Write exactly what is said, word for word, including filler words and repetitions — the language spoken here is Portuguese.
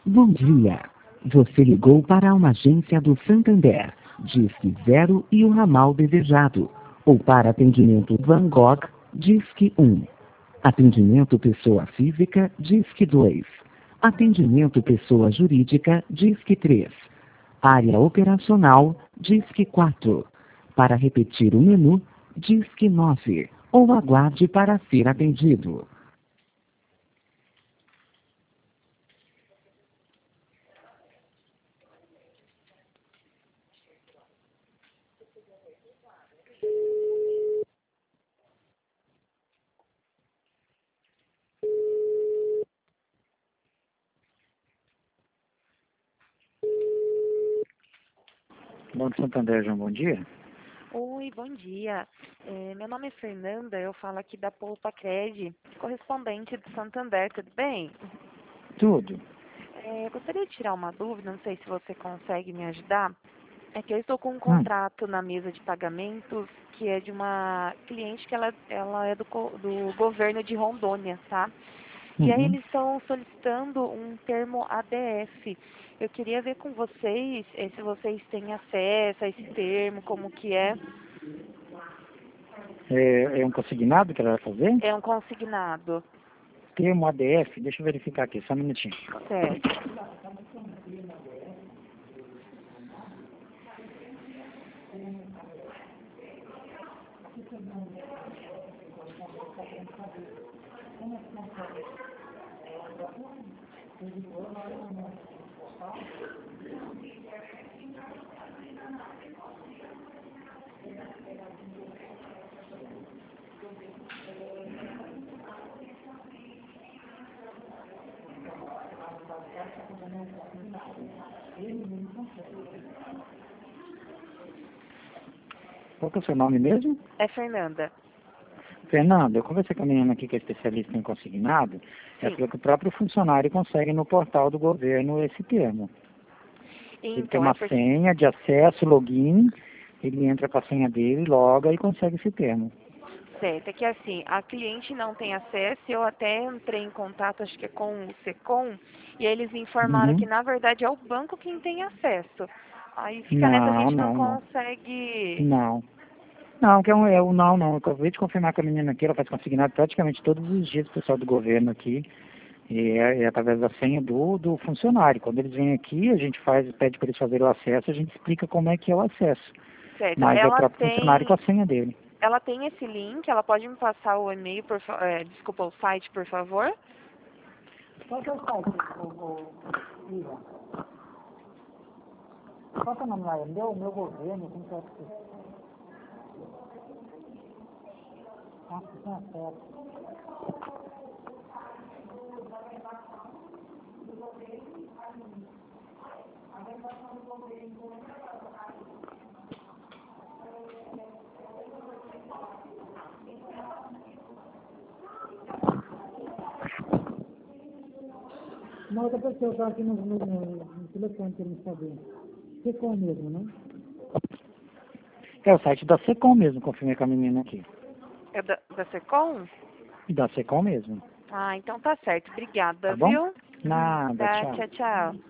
Bom dia. Você ligou para uma agência do Santander. Disque zero e o ramal desejado. Ou para atendimento Van Gogh, Disque um. Atendimento pessoa física, Disque dois. Atendimento pessoa jurídica, Disque três. Área operacional, Disque quatro. Para repetir o menu, Disque nove. Ou aguarde para ser atendido. Banco Santander, João, bom dia. Oi, bom dia. É, meu nome é Fernanda, eu falo aqui da Poupa Cred, correspondente do Santander, tudo bem? Tudo. É, gostaria de tirar uma dúvida, não sei se você consegue me ajudar. É que eu estou com um Hum. contrato na mesa de pagamentos que é de uma cliente que ela, ela é do, co- do governo de Rondônia, tá? E aí Uhum. eles estão solicitando um termo A D F. Eu queria ver com vocês eh, se vocês têm acesso a esse termo, como que é. É, é um consignado que ela vai fazer? É um consignado, Termo A D F, deixa eu verificar aqui, só um minutinho. certo? Qual que é o seu nome mesmo? É Fernanda. Fernando, eu conversei com a menina aqui que é especialista em consignado. Ela Sim. falou que o próprio funcionário consegue no portal do governo esse termo. Ele tem Então, é uma porque senha de acesso, login, ele entra com a senha dele, loga e consegue esse termo. certo, é que assim, a cliente não tem acesso, eu até entrei em contato, acho que é com o SECOM, e eles informaram que Uhum. na verdade é o banco quem tem acesso. Aí fica nessa, a Não, gente não não, não. consegue. Não. Não, que é um, é um não, não. Eu acabei de confirmar com a menina aqui, ela faz consignado praticamente todos os dias, o pessoal do governo aqui, e é, é através da senha do, do funcionário. Quando eles vêm aqui, a gente faz, pede para eles fazerem o acesso, a gente explica como é que é o acesso. Certo, Mas é o ela próprio funcionário com tem, a senha dele. ela tem esse link, ela pode me passar o e-mail, por, fa- é, desculpa, o site, por favor? Qual que é o site, o, o, Ivan? Qual que é o nome lá? É meu, meu governo, como que é que você... Ah, você tem acesso. Uma outra pessoa está aqui no, no, no, no telefone querendo saber. Secom mesmo, né? É o site da Secom mesmo, confirmei com a menina aqui. É da, da SECOM? Da Secom mesmo, Ah, então tá certo, obrigada, tá bom? viu? Nada, Tá, tchau. tchau, tchau.